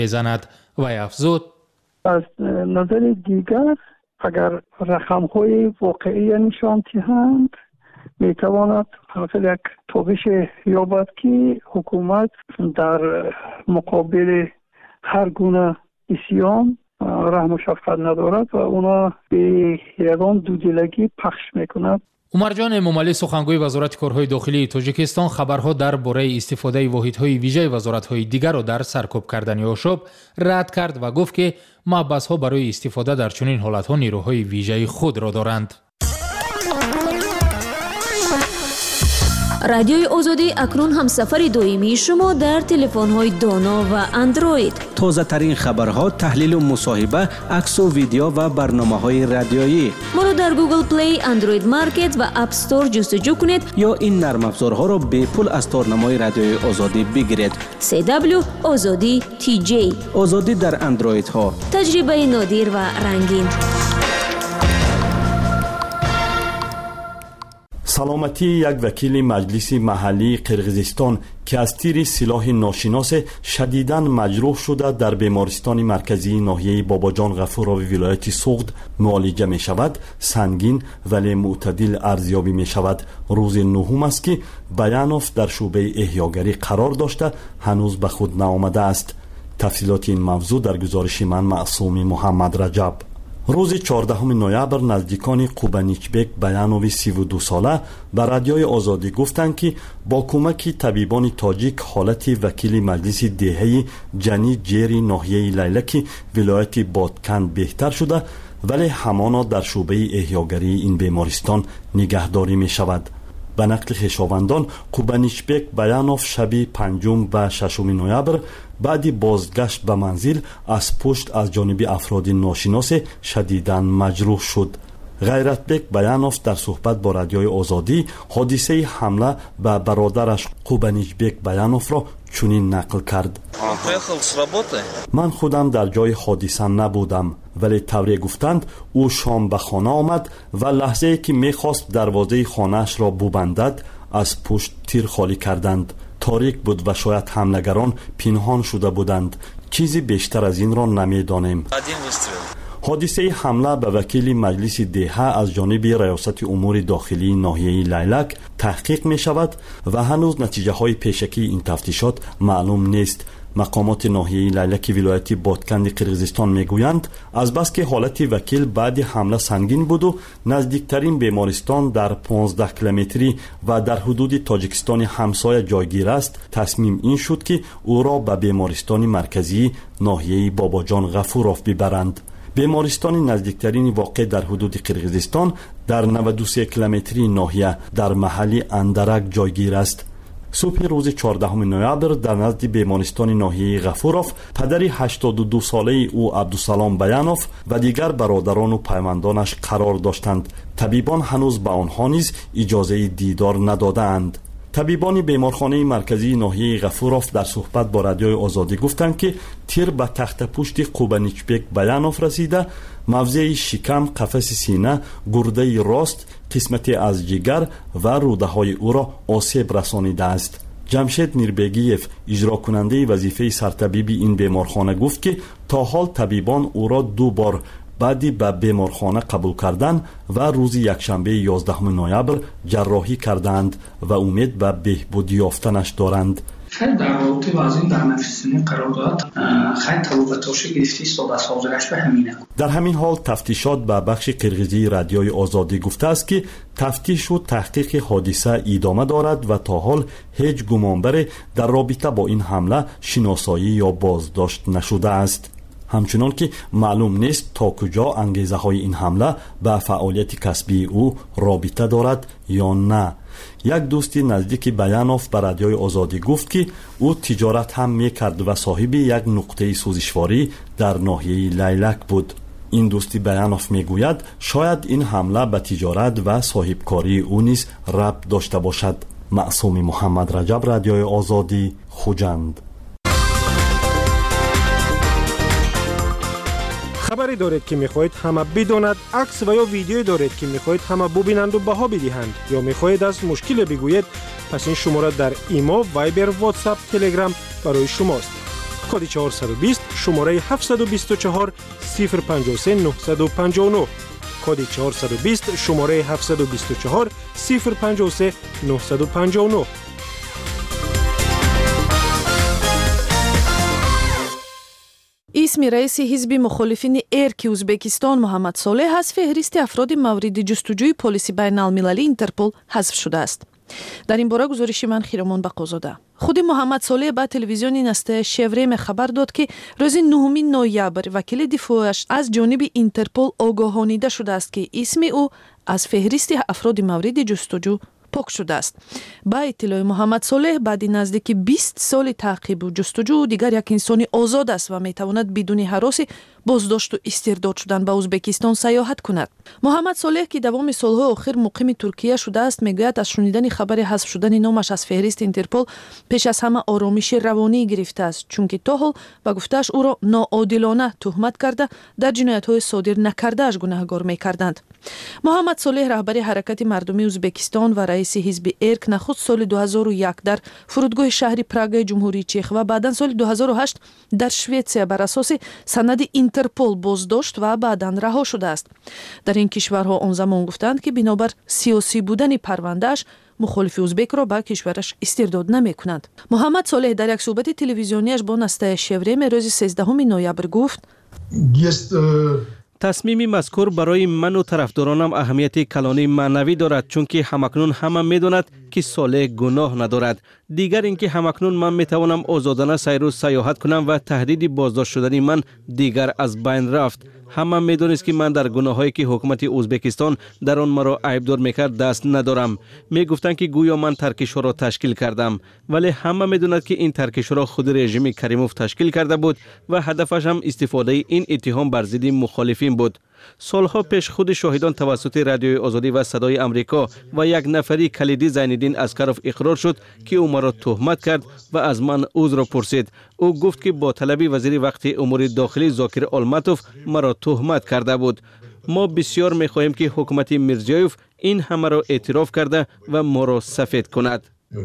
میزند. وی افزود: از نظر دیگر اگر رقم‌های واقعی نشان دهند میتواند یک توبش یابد که حکومت در مقابل هر گونه اسیان رحم و شفقت ندارد و اونا به یگان دودلگی پخش میکند. عمرجان امامعلی سخنگوی وزارت کارهای داخلی تاجیکستان خبرها درباره استفاده واحدهای ویژه وزارت‌های دیگر را در سرکوب کردن آشوب رد کرد و گفت که محبس‌ها برای استفاده در چنین حالت‌ها نیروهای ویژه خود را دارند. رادیوی آزادی اکنون هم سفر دائمی شما در تلفن‌های دانا و اندروید. تازه ترین خبرها، تحلیل و مصاحبه، عکس و ویدیو و برنامه‌های رادیویی. ما را در گوگل پلی، اندروید مارکت و اپ استور جستجو کنید یا این نرم افزارها را به پول از تارنمای رادیوی آزادی بگیرید. CW آزادی TJ. آزادی در اندروید ها. تجربه نادر و رنگین. سلامتی یک وکیل مجلس محلی قرقیزستان که از تیر سلاح ناشناس شدیداً مجروح شده در بیمارستان مرکزی ناحیه باباجان غفوراوی ولایت سوغد معالجه می شود، سنگین ولی معتدل ارزیابی می شود. روز نهم است که بیانوف در شعبه احیاگری قرار داشته هنوز به خود نآمده است. تفصیلات این موضوع در گزارش من معصوم محمد رجب. روز 14 نوامبر نزدیکان قوبانیچبک بیانوی 32 ساله به رادیوی آزادی گفتند که با کمک طبیبان تاجیک حالت وکیل مجلس دهه جنی جری ناحیه لیلک ولایت بادکند بهتر شده، ولی همانا در شعبه احیاگری این بیمارستان نگهداری می شود. به نقل خویشاوندان قوبانیچبک بیانوف شب 5 و 6 نوامبر بعد بازگشت به منزل از پشت از جانب افراد ناشناس شدیداً مجروح شد. غیرتبک بیانوف در صحبت با رادیوی آزادی حادثه حمله به برادرش قوبانیچبک بیانوف را چنین نقل کرد: من خودم در جای حادثه نبودم، ولی طوری گفتند او شام به خانه آمد و لحظه که میخواست دروازه خانهش را ببندد از پشت تیر خالی کردند. تاریک بود و شاید حملگران پنهان شده بودند. چیزی بیشتر از این را نمیدانیم. حادثه حمله به وکیل مجلس دهه از جانب ریاست امور داخلی ناحیه لیلک تحقیق می شود و هنوز نتیجه های پیشکی این تفتیشات معلوم نیست. مقامات ناحیه لیلک ولایت بادکند قرقیزستان میگویند از بس که حالت وکیل بعد حمله سنگین بود و نزدیکترین بیمارستان در 15 کیلومتری و در حدود تاجیکستان همسایه جایگیر است، تصمیم این شد که او را به بیمارستان مرکزی ناحیه باباجان غفوراف ببرند. بیمارستان نزدیکترین واقع در حدود قرقیزستان در 93 کیلومتری ناحیه در محل اندرک جایگیر است. صبح روز 14 نوامبر در نزد بیمارستان ناحیه غفوراف پدر 82 ساله او عبدالسلام بیانوف و دیگر برادران و پیوندانش قرار داشتند. طبیبان هنوز به آنها نیز اجازه دیدار ندادند. طبیبان بیمارخانه مرکزی ناحیه غفوراف در صحبت با رادیوی آزادی گفتند که تیر به تخت پشت قوبانیچبک بیانوف رسیده، موضع شکم، قفس سینه، گرده راست، قسمتی از جگر و روده های او را آسیب رسانیده است. جمشید میربگیف اجرا کننده وظیفه سرطبیب این بیمارخانه گفت که تا حال طبیبان او را 2 بار بعدی به بیمارخانه قبول کردند و روز یکشنبه 11 نوامبر جراحی کردند و امید به بهبودی یافتنش دارند. خیلی در رابطه با از این در نفسینی قرار داد خیلی توقعاتش گرفتی صحبت حاضرش به همینه. در همین حال تفتیشات به بخش قرقیزی رادیوی آزادی گفته است که تفتیش و تحقیق حادثه ادامه دارد و تا حال هیچ گمانبر در رابطه با این حمله شناسایی یا بازداشت نشده است. همچنان که معلوم نیست تا کجا انگیزه های این حمله به فعالیت کسبی او رابطه دارد یا نه. یک دوست نزدیک بیانوف به رادیوی آزادی گفت که او تجارت هم میکرد و صاحب یک نقطه سوزشواری در ناحیه لیلک بود. این دوستی بیانوف میگوید شاید این حمله به تجارت و صاحبکاری او نیز ربط داشته باشد. معصوم محمد رجب، رادیوی آزادی، خوجند. خبری دارید که میخواهید همه بداند، عکس و یا ویدیویی دارید که میخواهید همه ببینند و بها بدهند یا میخواهید از مشکل بگویید، پس این شماره در ایما، وایبر، واتساپ، تلگرام برای شماست. کد 420 شماره 724 053 959 کد 420 شماره 724 053 959. اسم رئیس حزب مخالفین ارک ازبکستان محمد صالح از فهرست افراد مورد جستجوی پلیس بین المللی اینترپل حذف شده است. در این باره گزارش من خیرمان بقازاده. خود محمد صالح با تلویزیون نسته شوریم خبر داد که روز 9 نوامبر وکیل دفاعش از جانب اینترپل آگاهانیده شده است که اسم او از فهرست افراد مورد جستجو پاک شده است. با اطلاع محمد صالح بعد نزدیک 20 سال تعقیب و جستجو دیگر یک انسان آزاد است و میتواند بدون هراس بازداشت و استرداد شدن به ازبکستان سیاحت کند. محمد صالح که دوام سالها آخر مقیم ترکیه شده است میگوید از شنیدن خبر حذف شدن نامش از فهرست اینترپل پیش از همه آرامش روانی گرفته است، چون که تا حال به گفته‌اش او را ناعادلانه تهمت کرده در جنایت‌های صادر نکرده اش گناهکار می‌کردند. محمد صالح رهبر حرکت مردمی ازبکستان و رئیس حزب ارک نخست سال 2001 در فرودگاه شهر پراگ جمهوری چک و بعدا سال 2008 در شویتسیا بر اساس سند اینترپل بازداشت و بعدا رها شده است. در این کشورها آن زمان گفتند که بنابر سیاسی بودن پروندهش مخالف ازبک را به کشورش استرداد نمی کنند. محمد صالح در یک صحبت تلویزیونیش با نسته شوریم روز 13 نوامبر گفت: تصمیم مذکور برای من و طرفدارانم اهمیت کلانی معنوی دارد، چون که همکنون همه می‌داند که صالح گناه ندارد. دیگر اینکه همکنون من میتوانم آزادانه سیر و سیاحت کنم و تهدید بازداشت شدن من دیگر از بین رفت. همه میدونست که من در گناهایی که حکومت ازبکستان در آن مرا عیبدار میکرد دست ندارم. میگفتند که گویا من ترکشور را تشکیل کردم، ولی همه میدونند که این ترکشور را خود رژیم کریموف تشکیل کرده بود و هدفش هم استفاده این اتهام بر ضد مخالفین بود. سالها پیش خود شاهدان توسط رادیوی آزادی و صدای امریکا و یک نفری کلیدی زینالدین اسکروف اقرار شد که او مرا تهمت کرد و از من عذر پرسید. او گفت که با طلب وزیر وقت امور داخلی زاکر آلماتوف مرا تهمت کرده بود. ما بسیار می‌خواهیم که حکومت میرزیایوف این همه را اعتراف کرده و ما را سفید کند.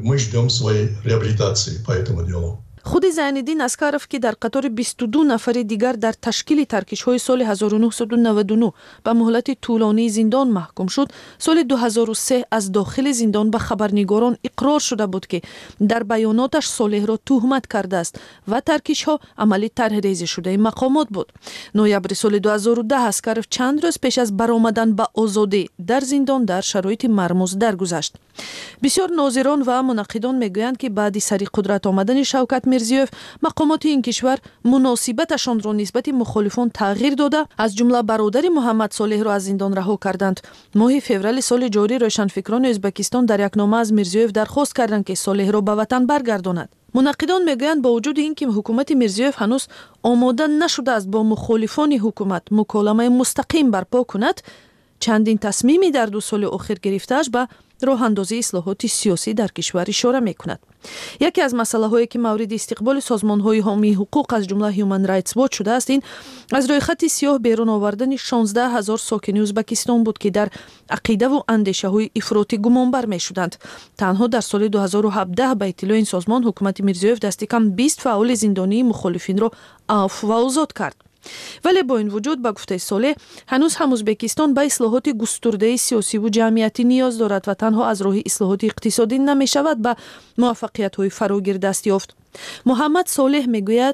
خود زینالدین اسکروف که در قطار 22 نفر دیگر در تشکیل ترکش‌های سال 1999 به مهلت طولانی زندان محکوم شد، سال 2003 از داخل زندان به خبرنگاران اقرار شده بود که در بیاناتش صالح را تهمت کرده است و ترکش‌ها عملی طرح‌ریزی شده مقامات بود. نوامبر سال 2010 اسکروف چند روز پیش از برآمدن به آزادی در زندان در شرایط مرموز درگذشت. بسیار ناظران و منقدان میگویند که بعد سری قدرت آمدن شوکت میرزیایوف مقامات این کشور مناسبتشان را نسبت مخالفان تغییر داده، از جمله برادر محمد صالح را از زندان رها کردند. ماه فوریه سال جاری روشنفکران ازبکستان در یک نامه از میرزیایوف درخواست کردند که صالح را به وطن برگرداند. منقدان میگویند با وجود اینکه حکومت میرزیایوف هنوز آماده نشده است با مخالفان حکومت مکالمه مستقیم برپا کند، چندین تصمیمی در 2 سال اخیر گرفته‌اش به راه اندازی اصلاحات سیاسی در کشور اشاره می‌کند. یکی از مسائلی که مورد استقبال سازمان‌های حامی حقوق از جمله هیومن رایتس واچ شده است، این از روی خط سیاه بیرون آوردن 16,000 ساکن ازبکستان بود که در عقیده و اندیشه‌های افراطی گمانبر می‌شدند. تنها در سال 2017 به اطلاع این سازمان حکومت میرزیایوف دست کم 20 فعال زندانی مخالفین را عفو و آزاد کرد. ولی با این وجود به گفته صالح هنوز هم ازبکستان به اصلاحات گسترده سیاسی و جمعیتی نیاز دارد و تنها از راه اصلاحات اقتصادی نمی شود به موفقیت های فراگیر دست یافت. محمد صالح میگوید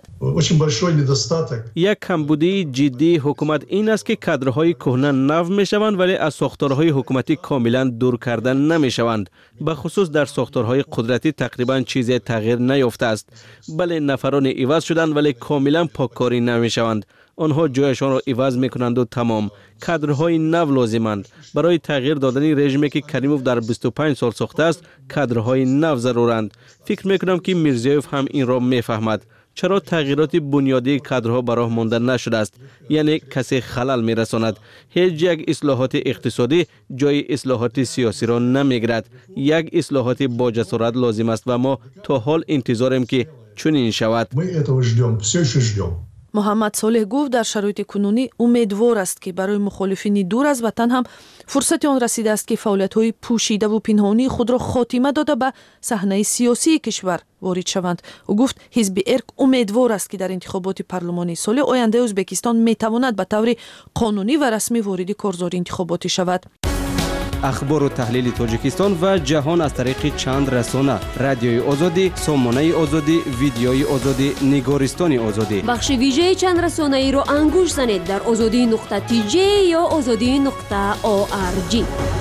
یک کمبودی جدی حکومت این است که کادرهای کهنه نو میشوند ولی از ساختارهای حکومتی کاملا دور کردن نمیشوند. به خصوص در ساختارهای قدرتی تقریبا چیزی تغییر نیافته است. بله نفران عوض شدند ولی کاملا پاککاری نمیشوند. آنها جایشان را عوض میکنند و تمام. کادرهای نو لازمند. برای تغییر دادن رژیمی که کریموف در 25 سال ساخته است کادرهای نو ضرورند. فکر میکنم که میرزیایوف هم این را میفهمد. چرا تغییرات بنیادی کادرها برای مانده نشده است؟ یعنی کسی خلل میرساند. هیچ یک اصلاحات اقتصادی جای اصلاحات سیاسی را نمیگیرد. یک اصلاحات با جسارت لازم است و ما تا حال انتظاریم که چنین شود. муҳаммад солеҳ гуфт дар шароити кунунӣ умедвор аст ки барои мухолифини дур аз ватан ҳам фурсати он расидааст ки фаъолиятҳои пӯшидаву пинҳонии худро хотима дода ба саҳнаи сиёсии кишвар ворид шаванд. ӯ гуфт ҳизби эрк умедвор аст ки дар интихоботи парлумонии соли ояндаи ӯзбекистон метавонад ба таври қонунӣ ва расмӣ вориди корзори интихоботӣ шавад. ахбору таҳлили тоҷикистон ва ҷаҳон аз тариқи чанд расона: радиои озодӣ, сомонаи озодӣ, видеои озодӣ, нигористони озодӣ. бахши вижаи чанд расонаиро ангуш занед дар озодӣ.tj ё озодӣ.org.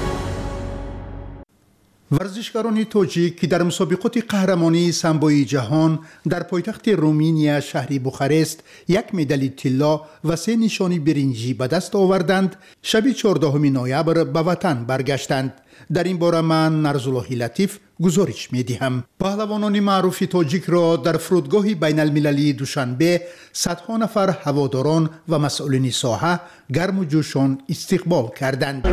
ورزشکاران توجیک که در مسابقات قهرمانی سامبوی جهان در پایتخت رومانیا شهر بوخارست یک مدال طلا و 3 نشانی برنجی به دست آوردند، شب 14 نوامبر به وطن برگشتند. در این باره من نرزالله لطیف گزارش می‌دهم. پهلوانان معروف تاجیک را در فرودگاه بین المللی دوشنبه صدها نفر هواداران و مسئولین ساحه گرم و جوشان استقبال کردند.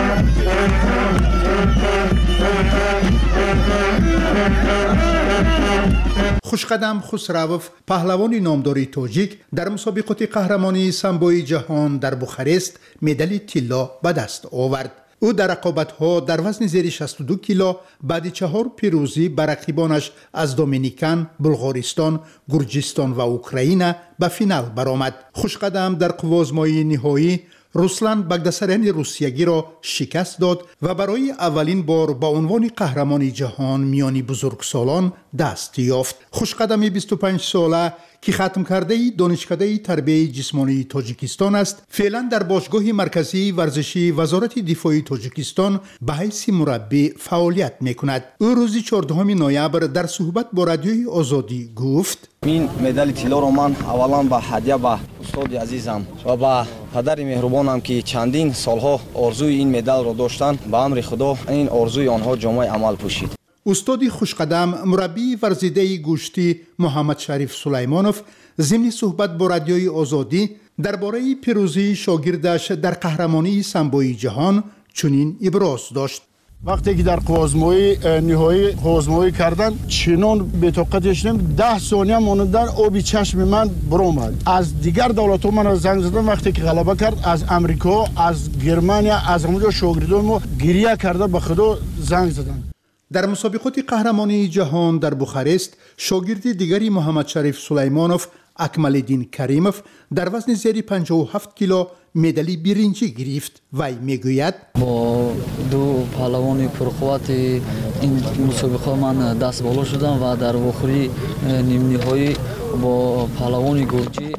خوشقدم خسروف، پهلوان نامدار تاجیک، در مسابقات قهرمانی سامبوی جهان در بوخارست مدال طلا به دست آورد. او در رقابت‌ها در وزن زیر 62 کیلو بعد 4 پیروزی بر رقیبانش از دومینیکن، بلغارستان، گرجستان و اوکراین به فینال برآمد. خوشقدم در قوازمایی نهایی روسلان باگداساریان روسیگی را شکست داد و برای اولین بار با عنوان قهرمان جهان میان بزرگسالان دست یافت. خوشقدم 25 ساله که ختم کرده دانشکده تربیت جسمانی تاجیکستان است، فعلا در باشگاه مرکزی ورزشی وزارت دفاع تاجیکستان به حیث مربی فعالیت میکند. او روز 14 نوامبر در صحبت با رادیوی آزادی گفت: این مدال طلا رو من اولا با هدیه به استاد عزیزم و با پدر مهربانم که چندین سالها آرزوی این مدال رو داشتن، به امر خدا این آرزوی آنها جامعه عمل پوشید. استاد خوشقدم مربی ورزیده گوشتی محمد شریف سلیمانوف ضمن صحبت با رادیوی آزادی درباره پیروزی شاگردش در قهرمانی سامبوی جهان چنین ابراز داشت: وقتی که در قوازمایی نهایی قوازمایی کردن چنان بطاقت شدم 10 ثانیه ماندن آبی چشم من برآمد. از دیگر دولت‌ها من زنگ زدم وقتی که غلبه کرد، از امریکا، از گرمانیا، از همونجا شاگردان ما گریه کرده به خدا زنگ زدن. در مسابقات قهرمانی جهان در بوخارست شاگرد دیگری محمد شریف سلیمانوف اکمالدین کریموف در وزن زیر 57 کیلو مدال برنجی گرفت. وی میگوید: با دو پهلوان پرقوت این مسابقه من دست بالا شدم و در آخری نیم نهایی با پهلوان گرجی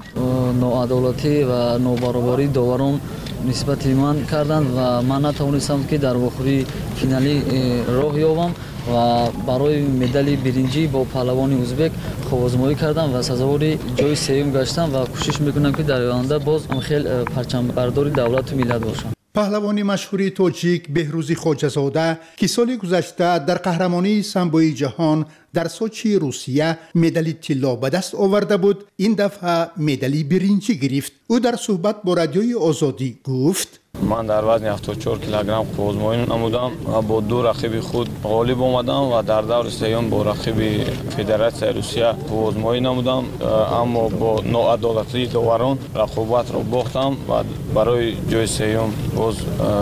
ناعدالتی و نابرابری داوران نسبت من کردند و من نتوانستم که در آخری فینالی راه یابم و برای مدال برنجی با پهلوان ازبک خوازمایی کردم و سزاوار جای سوم گشتم و کوشش میکنم که در آینده باز خیلی پرچم برداری دولت و ملت باشم. پهلوان مشهور تاجیک بهروزی خواجه‌زاده که سال گذشته در قهرمانی سامبوی جهان در سوچی روسیه مدال طلا به دست آورده بود، این دفعه مدال برنجی گرفت. او در صحبت با رادیوی آزادی گفت: من در وزن 74 کیلوگرم قوزمایی نمودم و با دو رقیب خود غالب آمدم و در دور سوم با رقیب فدراسیون روسیه قوزمایی نمودم، اما با ناعدالتی داوران رقابت را باختم و برای جای سوم باز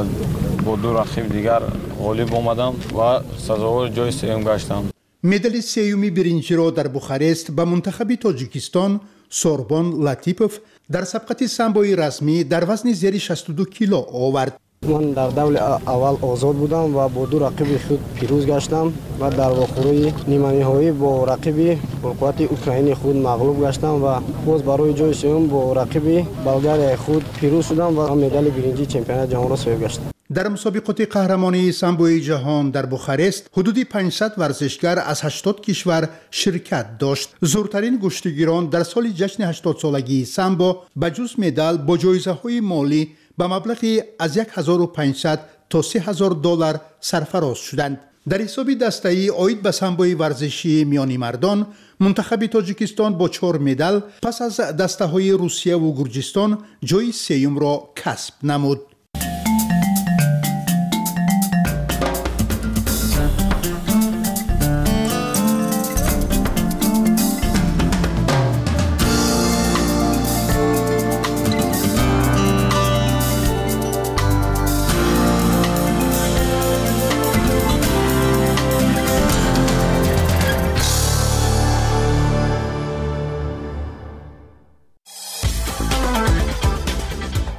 با دو رقیب دیگر غالب آمدم و سزاوار جای سوم گشتم. مدال سوم برنجی را در بوخارست به منتخب تاجیکستان سوربان لطیپوف در سبقت سامبوی رسمی در وزن زیر 62 کیلو آورد. من در دور اول آزاد بودم و با دو رقیب خود پیروز گشتم و در آخری نیمه نهایی با رقیب پرقوت اوکراینی خود مغلوب گشتم و باز برای جای سوم با رقیب بلغاری خود پیروز شدم و مدال برنجی چمپیونات جهان را صاحب گشتم. در مسابقات قهرمانی سامبوی جهان در بوخارست حدود 500 ورزشگر از 80 کشور شرکت داشت. زورترین گشتگیران در سال جشن 80 سالگی سامبو به جز مدال با جایزه‌های مالی به مبلغی از 1500 تا 3000 دلار سرفراز شدند. در حساب دسته‌ای عاید به سامبوی ورزشی میانی مردان، منتخب تاجیکستان با 4 مدال پس از دسته‌های روسیه و گرجستان جای سوم را کسب نمود.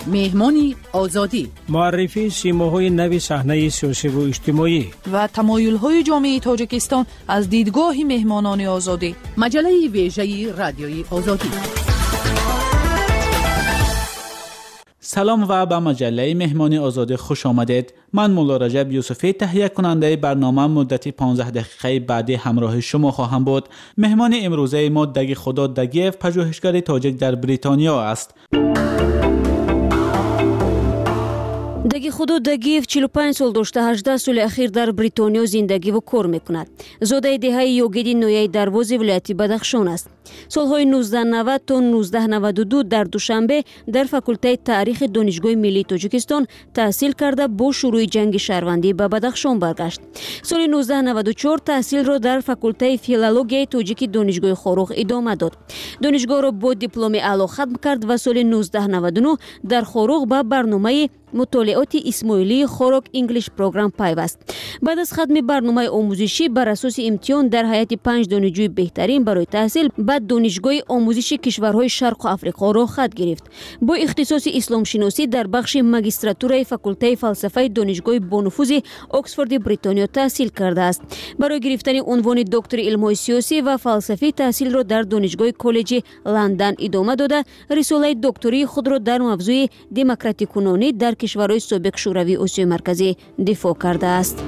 مهمانی آزادی، معرفی سیماهای نوی صحنه سیاسی و اجتماعی و تمایل‌های جامعه تاجیکستان از دیدگاه مهمانان آزادی. مجله ویژه رادیوی آزادی. سلام و به مجله مهمانی آزادی خوش آمدید. من مولا رجب یوسفی تهیه کننده برنامه مدتی 15 دقیقه بعدی همراه شما خواهم بود. مهمان امروزه ما دگی خدا دگیف، پژوهشگر تاجیک در بریتانیا است. دگی خدا دگیف 45 سال داشته، 18 سال اخیر در بریتانیا زندگی و کار میکند. زاده دهه یوگیدی نویای دروازی ولایت بدخشان است. سالهای 1990 تا 1992 در دوشنبه در فاکولته تاریخ دانشگاه ملی تاجیکستان تحصیل کرده با شروع جنگ شهروندی به بدخشان برگشت. سال 1994 تحصیل را در فاکولته فیلولوژی تاجیکی دانشگاه خاروخ ادامه داد. دانشگاه را با دیپلم اعلی ختم کرد و سال 1999 در خاروخ به برنامه مطالعات اسماعیلی خاروک انگلیش پروگرام پیوست. بعد از ختم برنامه آموزشی بر اساس امتحان در هیئت 5 دانشجوی بهترین برای تحصیل بعد دانشگاه آموزش کشورهای شرق آفریقا را خط گرفت. با اختصاص اسلام شناسی در بخش ماجستراتور فاکولته فلسفه دانشگاه بانفوذ اکسفورد بریتانیا تحصیل کرده است. برای گرفتن عنوان دکتر علوم سیاسی و فلسفی تحصیل را در دانشگاه کالج لندن ادامه داده، رساله دکتری خود را در موضوع دموکراتیک کنونی در کشورهای سابق شوروی آسیای مرکزی دفاع کرده است.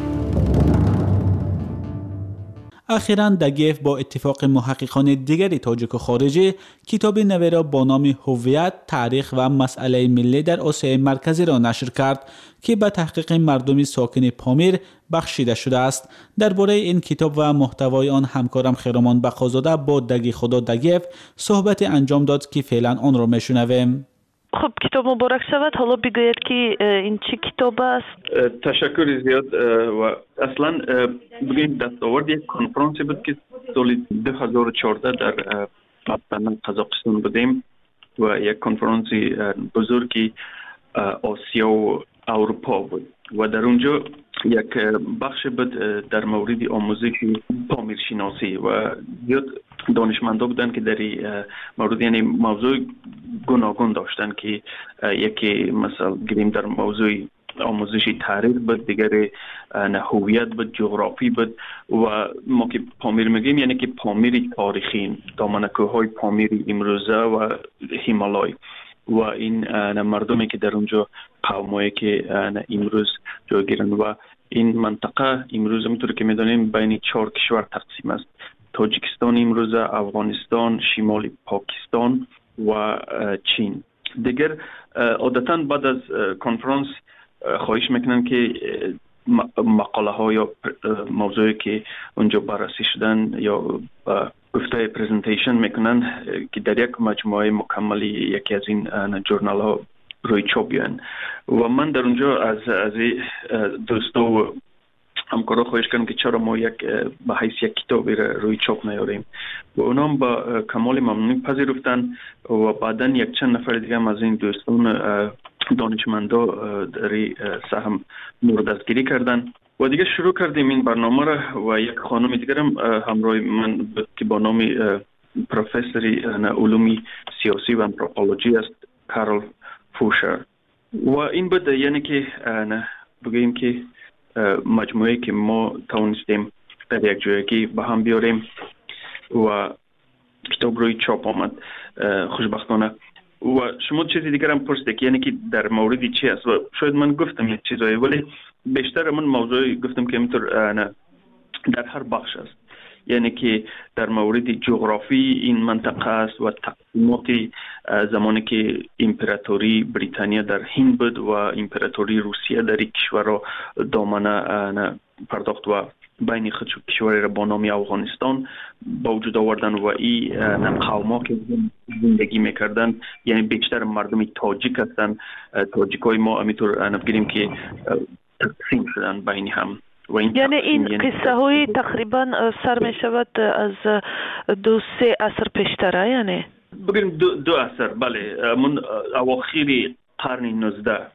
اخیراً دگیف با اتفاق محققان دیگری تاجیک و خارجی کتاب نوی را با نام هویت، تاریخ و مسئله ملی در آسیای مرکزی را نشر کرد که به تحقیق مردم ساکن پامیر بخشیده شده است. درباره این کتاب و محتوای آن همکارم خیرمان بقازاده با دگی خدا دگیف صحبت انجام داد که فعلا آن را میشنویم. خب کتاب مبارک شود. حالا بگوید که این چی کتاب است؟ تشکر زیاد. و اصلا بگیم دستاورد یک کنفرانسی بود که سال 2014 در قزاقستان بودیم و یک کنفرانسی بزرگی آسیا و اروپا بود و در اونجا یک بخش بود در مورد آموزش پامیر شناسی و زیاد دانشمندا بودن که در مورد یعنی موضوع گوناگون داشتن که یکی مثلا گریم در موضوع آموزشی تاریخ بود، دیگر هویت بود، جغرافی بود و ما که پامیر میگیم یعنی که پامیر تاریخی، دامنه‌کوه‌های پامیر امروزه و هیمالای و این مردمی که در اونجا قومایی که امروز جایگیرن و این منطقه امروز همونطور که میدانیم بین 4 کشور تقسیم است: تاجیکستان امروز، افغانستان، شمال پاکستان و چین. دیگر عادتا بعد از کنفرانس خواهش میکنن که مقاله ها یا موضوعی که اونجا بررسی شدن یا گفته پرزنتیشن میکنن که در یک مجموعه مکملی یکی از این جورنال ها روی چاپ بیان و من در اونجا از دوستا و همکارا خواهش کردم که چرا ما به حیث یک کتابی روی چاپ نیاریم و اونا هم با کمال ممنونی پذیرفتن و بعدا یک چند نفر دیگه هم از این دوستان دانشمندا در سهم موردستگیری کردن و دیگه شروع کردیم این برنامه را و یک خانم دیگر هم همراه من بود که با نام پروفسوری علوم سیاسی و آنتروپولوژی است، کارل فوشر. و این بود یعنی که بگیم که مجموعه که ما توانستیم در یک جایگی به هم بیاریم و کتاب روی چاپ آمد خوشبختانه. و شما چیزی دیگر هم پرسیدید یعنی که در موردی چی است و شاید من گفتم یک چیزایی ولی بیشتر من موضوعی گفتم که اینطور در هر بخش است، یعنی که در مورد جغرافی این منطقه است و تقسیمات زمانی که امپراتوری بریتانیا در هند بود و امپراتوری روسیه در این کشور را دامنه پرداخت و بین خود کشوری را با نام افغانستان با وجود آوردن و این قوما که زندگی میکردن یعنی بیشتر مردم تاجیک هستند. تاجیک های ما همینطور بگیریم که تقسیم شدن بین هم. یعنی این قصه های تقریبا سر می شود از 2-3 عصر پیشتره، یعنی بگیریم 2 عصر، بله، من اواخر قرن 19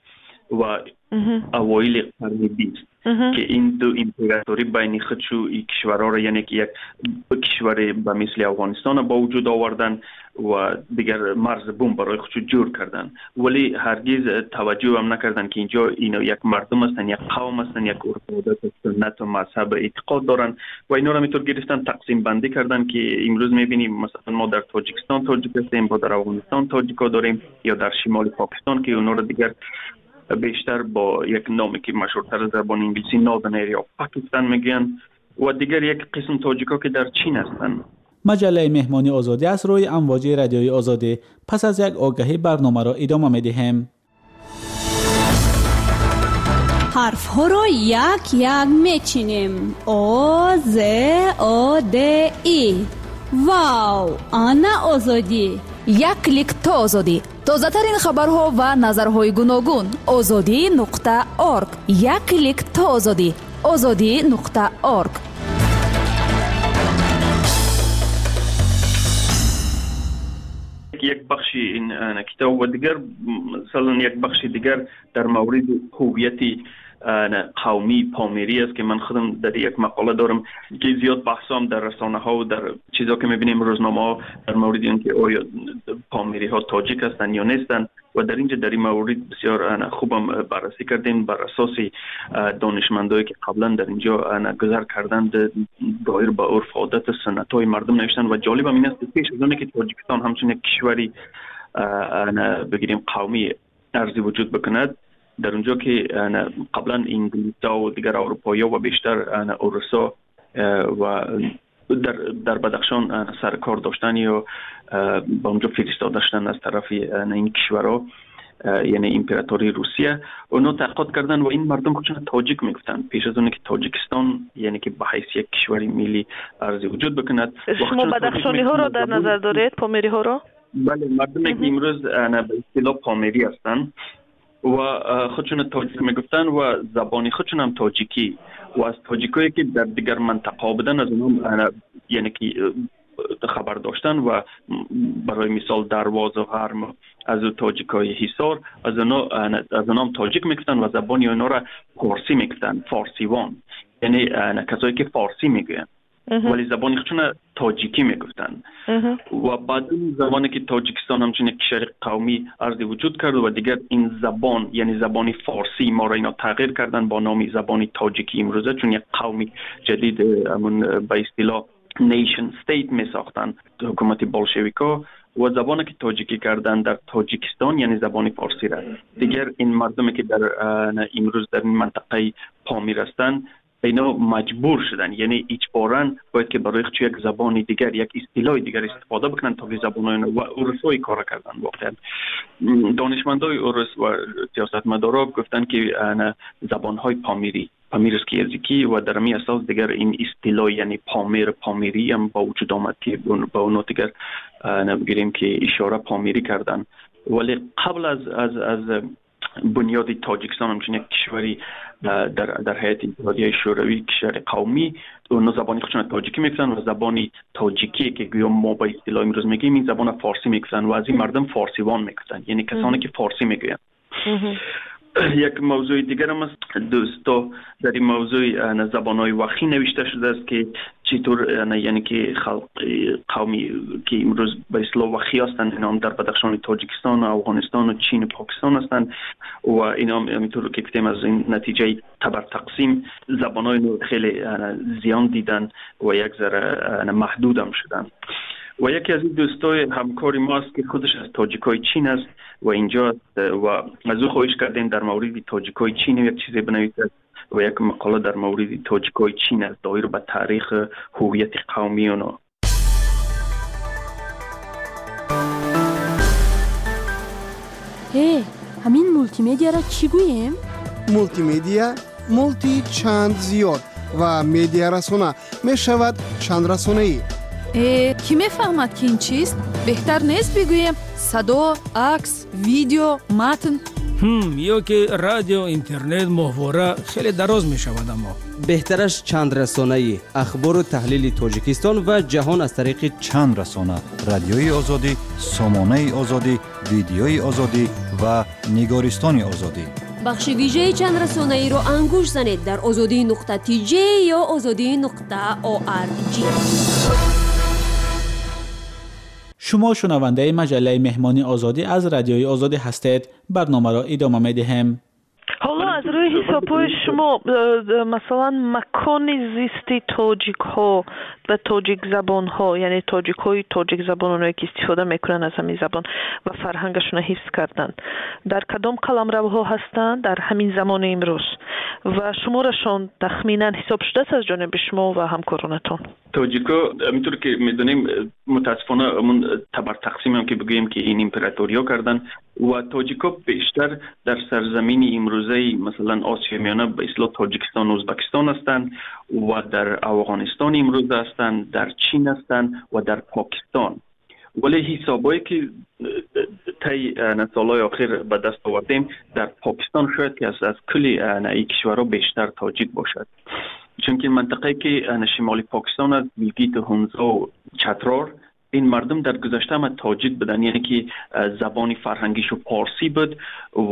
و اوایل قرن 20 که این دو امپراتوری بین خودشو این کشورها را یعنی که یک کشور به مثل افغانستان با وجود آوردن و دیگر مرز بوم برای خودشو جور کردن، ولی هرگز توجه هم نکردن که اینجا اینا یک مردم هستن، یک قوم هستن، یک عرف سنت و مذهب اعتقاد دارن و اینا را میتور گرفتن تقسیم بندی کردن که امروز میبینیم مثلا ما در تاجیکستان تاجیک هستیم، با در افغانستان تاجیکا داریم، یا در شمال پاکستان که اونا را دیگر بیشتر با یک نامی که مشهورتر زبان انگلیسی ناردن ایریا پاکستان میگن و دیگر یک قسم تاجیکا که در چین هستن. مجله مهمانی آزادی از روی امواج رادیوی آزادی. پس از یک آگهی برنامه را ادامه میدهیم. حرف ها را یک یک میچینیم. آ ز آ د ای. واو، آنا آزادی. یک کلیک تا آزادی. تازه ترین خبرها و نظرهای گوناگون. azadi.org. یک کلیک تا آزادی. azadi.org. یک بخشی این کتاب و دیگر مثلا یک بخشی دیگر در مورد هویت قومی پامیری است که من خودم در یک مقاله دارم که زیاد بحثام در رسانه ها و در چیزا که میبینیم روزنامه ها در مورد این که آیا پامیری ها تاجیک هستن یا نیستن و در اینجا در این مورد بسیار خوبم بررسی کردیم بر اساس دانشمندایی که قبلا در اینجا گذر کردند دایر به عرف عادت سنت های مردم نوشتن و جالب هم این است که پیش از اون که تاجیکستان همچون یک کشوری بگیریم قومی ارزی وجود بکند، در اونجا که قبلا انگلیس‌ها و دیگر اروپایی‌ها و بیشتر اوروسا و در بدخشان سرکار داشتن یا با اونجا فرستاده شدن از طرف این کشورها یعنی امپراتوری روسیه، اونا تحقیقات کردن و این مردم خودشون تاجیک میگفتن پیش از اون که تاجیکستان یعنی که به حیث یک کشوری ملی ارزی وجود بکند. شما بدخشانی ها را در نظر دارید، پامیری ها را؟ بله، مردمی که امروز به اصطلاح پامیری هستن و خودشون تاجیک میگفتن و زبانی خودشون هم تاجیکی و از تاجیکایی که در دیگر منطقه بودن از اونم یعنی که خبر داشتن و برای مثال درواز و غرم از تاجیکای حصار از اونام تاجیک میگفتن و زبانی اونا را فارسی میگفتن، فارسیوان، یعنی کسایی که فارسی میگن ولی زبانی خودشون تاجیکی میگفتن و بعد این زبانی که تاجیکستان همچون یک کشور قومی ارزی وجود کرد و دیگر این زبان یعنی زبانی فارسی ما را اینا تغییر کردن با نام زبانی تاجیکی امروزه، چون یک قومی جدید همون به اصطلاح نیشن استیت می ساختن حکومت بولشویکا و زبانی که تاجیکی کردن در تاجیکستان یعنی زبانی فارسی را. دیگر این مردمی که در امروز در این منطقه پامیر هستن اینا مجبور شدن، یعنی اجباراً باید که برای خودشون یک زبان دیگر، یک اصطلاح دیگر استفاده بکنن تا که زبانای و عرفای کار کردن. واقعا دانشمندای عرف و سیاستمدارا گفتن که زبانهای پامیری یزیکی و در همین اساس دیگر این اصطلاح یعنی پامیری هم با وجود آمد که با اون دیگر بگیریم که اشاره پامیری کردن. ولی قبل از بنیاد تاجیکستان همچنین یک کشوری در هیئت اتحادیه شوروی کشور قومی اون زبانی خودشون تاجیکی میگفتن و زبانی تاجیکی که گویا ما با اصطلاح امروز میگیم این زبان فارسی میگفتن و از این مردم فارسیوان میگفتن، یعنی کسانی که فارسی میگوین. یک موضوع دیگر هم است دوستا، در این موضوع زبان‌های وخی نوشته شده است که چطور یعنی که خلق قومی که امروز به اصطلاح وخی هستند اینا هم در بدخشان تاجیکستان و افغانستان و چین و پاکستان هستند و اینا هم همینطور که گفتیم از این نتیجه تبر تقسیم زبان‌های خیلی زیان دیدن و یک ذره محدود هم شدن. و یکی از این دوستای همکاری ما است که خودش از تاجیکای چین است و اینجا است و از او خواهش کردیم در مورد تاجیکای چین یک چیزی بنویسد و یک مقاله در مورد تاجیکای چین است دایر به تاریخ هویت قومی اونا. همین مولتی میدیا را چی گوییم؟ مولتی میدیا مولتی چند زیاد و میدیا رسانه می شود چند رسانه ای. کی میفهمد که این چیست؟ بهتر نیست بگویم صدا، عکس، ویدیو، متن؟ یا که رادیو، اینترنت، محتوا خیلی دراز می شود. اما بهترش چند رسانه‌ای اخبار و تحلیل تاجیکستان و جهان از طریق چند رسانه: رادیوی آزادی، سامانه آزادی، ویدیوی آزادی و نگارستان آزادی. بخش ویژه چند رسانه‌ای رو انگوش زنید در azadi.tj یا azadi.org. شما شنونده مجله مهمانی آزادی از رادیوی آزادی هستید. برنامه را ادامه می‌دهیم. حالا از روی حساب‌های شما مثلا مکان زیستی تاجیک ها و تاجیک زبان ها، یعنی تاجیک های تاجیک زبان اونایی که استفاده میکنن از همین زبان و فرهنگشون حفظ کردن، در کدام قلمروها هستند در همین زمان امروز و شمارشون تخمینا حساب شده است از جانب شما و همکارانتون؟ تاجیکا همینطور که میدونیم متاسفانه اون تبر تقسیم هم که بگوییم که این امپراتوریا کردن و تاجیکا بیشتر در سرزمین امروزه مثلا آسیا میانه به اصطلاح تاجیکستان و ازبکستان هستند و در افغانستان امروز هستند، در چین هستند و در پاکستان. ولی حسابایی که طی سالهای اخیر به دست آوردیم در پاکستان شاید که از کلی این کشورها بیشتر تاجیک باشد، چون که منطقه که شمالی پاکستان از گیلگیت، هونزا و چترار این مردم در گذشته هم تاجیک بودن، یعنی که زبانی فرهنگیشو پارسی بود و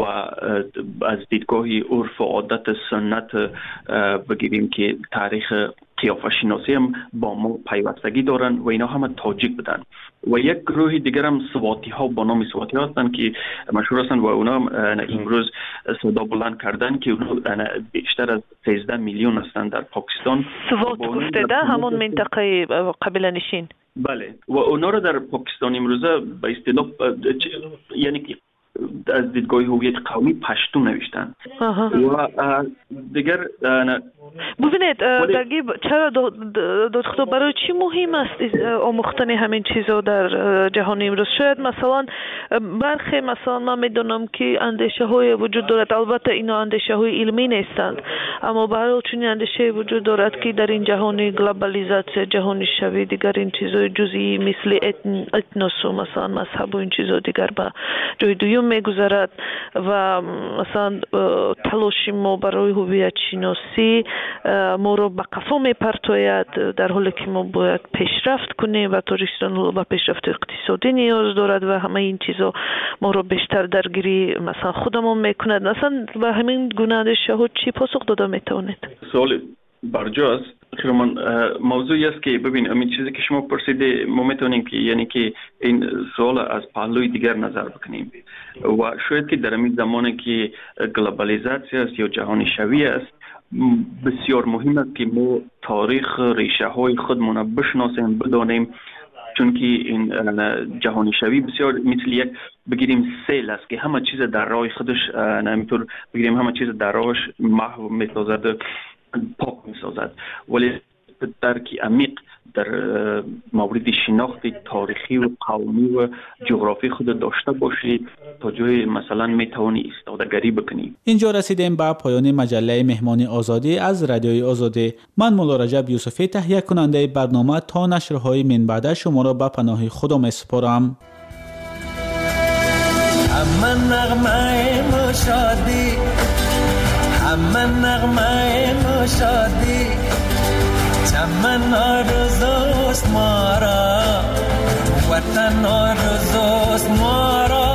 از دیدگاه عرف و عادت سنت بگیریم که تاریخ قیافه شناسی هم با ما پیوستگی دارن و اینا هم تاجیک بودن. و یک گروه دیگر هم سواتی ها با نام سواتی ها هستن که مشهور هستن و اونا هم امروز صدا بلند کردن که اونا بیشتر از 13 میلیون هستن در پاکستان. سوات گفته ده همون منطقه قبیله نشین. بله و اونا رو در پاکستان امروزه به اصطلاح یعنی که از دیدگاه هویت قومی پشتو نوشتن و دیگر ببینید چرا دادخدا برای چی مهم است آموختن همین چیزا در جهان امروز؟ شاید مثلا برخی مثلا من میدونم که اندیشه های وجود دارد، البته اینا اندیشه های علمی نیستند، اما برای چنین اندیشه وجود دارد که در این جهان گلوبالیزاسیون، جهان شوی، دیگر این چیزای جزئی مثل اتنوس و مثلا مذهب و این چیزا دیگر به جای دوم میگذارد و مثلا تلاش ما برای هویت شناسی ما رو به قفا میپرتاید، در حالی که ما باید پیشرفت کنیم و تاجیکستان به پیشرفت اقتصادی نیاز دارد و همه این چیزا ما رو بیشتر درگیری مثلا خودمون میکند. مثلا به همین گونه اندیشه ها چی پاسخ داده میتوانید؟ سوال برجاست. خیرمان موضوعی است که ببین همین چیزی که شما پرسیده ما میتونیم که یعنی که این سوال از پهلوی دیگر نظر بکنیم و شاید که در همین زمانی که گلوبالیزاسیون است یا جهانی شوی است بسیار مهم است که ما تاریخ ریشه های خودمون بشناسیم، بدانیم، چون که این جهانی شوی بسیار مثل یک بگیریم سیل است که همه چیز در راه خودش نمیتور بگیریم همه چیز در راهش محو میسازد، پاک میسازد، ولی درکی عمیق در مورد شناخت تاریخی و قومی و جغرافی خود داشته باشید تا جای مثلا میتوانی استادگری بکنی. اینجا رسیدیم به پایان مجله مهمانی آزادی از رادیوی آزادی. من مولا رجب یوسفی تهیه کننده برنامه تا نشرهای من بعد شما را به پناه خدا میسپارم. همه نغمه مشادی، همه نغمه مشادی، چمن آرزوست ما را، وطن آرزوست ما را.